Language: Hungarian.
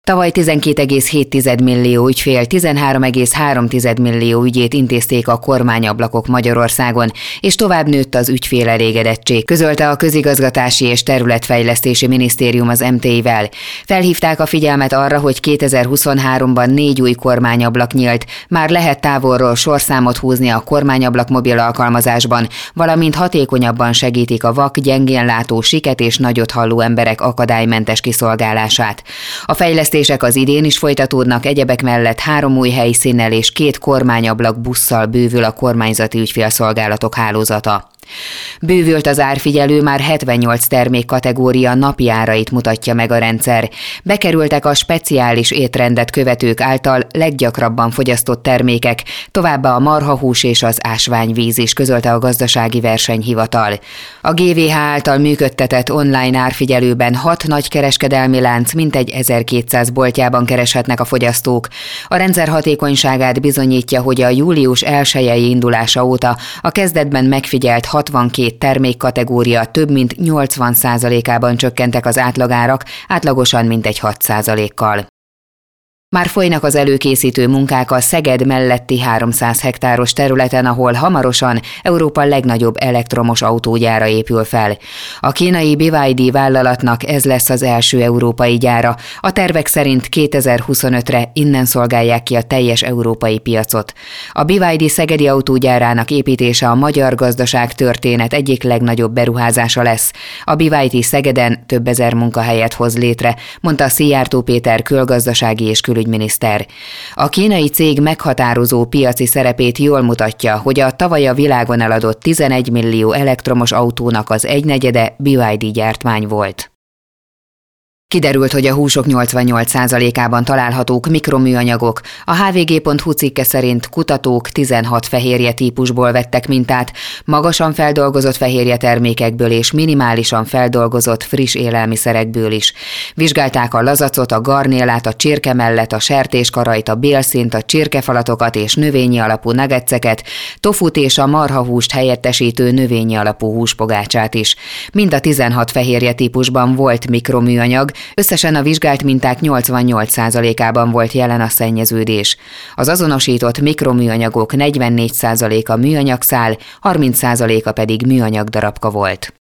Tavaly 12,7 millió ügyfél 13,3 millió ügyét intézték a kormányablakok Magyarországon, és tovább nőtt az ügyfélelégedettség, közölte a Közigazgatási és Területfejlesztési Minisztérium az MTI-vel. Felhívták a figyelmet arra, hogy 2023-ban 4 új kormányablak nyílt, már lehet távolról sorszámot húzni a kormányablak mobil alkalmazásban, valamint hatékonyabban segítik a vak, gyengén látó, siket és nagyot halló emberek akadálymentes kiszolgálását. A fejlesztések az idén is folytatódnak, egyebek mellett 3 új helyszínnel és 2 kormányablak busszal bővül a kormányzati ügyfélszolgálatok hálózata. Bővült az árfigyelő, már 78 termékkategória napi árait mutatja meg a rendszer. Bekerültek a speciális étrendet követők által leggyakrabban fogyasztott termékek, továbbá a marhahús és az ásványvíz is, közölte a Gazdasági Versenyhivatal. A GVH által működtetett online árfigyelőben 6 nagy kereskedelmi lánc mintegy 1200 boltjában kereshetnek a fogyasztók. A rendszer hatékonyságát bizonyítja, hogy a július 1-i indulása óta a kezdetben megfigyelt 62 termékkategória több mint 80%-ában csökkentek az átlagárak, átlagosan mintegy 6%-kal. Már folynak az előkészítő munkák a Szeged melletti 300 hektáros területen, ahol hamarosan Európa legnagyobb elektromos autógyára épül fel. A kínai BYD vállalatnak ez lesz az első európai gyára. A tervek szerint 2025-re innen szolgálják ki a teljes európai piacot. A BYD szegedi autógyárának építése a magyar gazdaság történet egyik legnagyobb beruházása lesz. A BYD Szegeden több ezer munkahelyet hoz létre, mondta Szijjártó Péter külgazdasági és külügyminiszter. A kínai cég meghatározó piaci szerepét jól mutatja, hogy a tavaly a világon eladott 11 millió elektromos autónak az 1/4 BYD gyártmány volt. Kiderült, hogy a húsok 88%-ában találhatók mikroműanyagok. A hvg.hu cikke szerint kutatók 16 fehérje típusból vettek mintát, magasan feldolgozott fehérje termékekből és minimálisan feldolgozott friss élelmiszerekből is. Vizsgálták a lazacot, a garnélát, a csirkemellet, a sertéskarajt, a bélszínt, a csirkefalatokat és növényi alapú nuggetseket, tofut és a marhahúst helyettesítő növényi alapú húspogácsát is. Mind a 16 fehérje típusban volt mikroműanyag, összesen a vizsgált minták 88%-ában volt jelen a szennyeződés. Az azonosított mikroműanyagok 44%-a műanyagszál, 30%-a pedig műanyag darabka volt.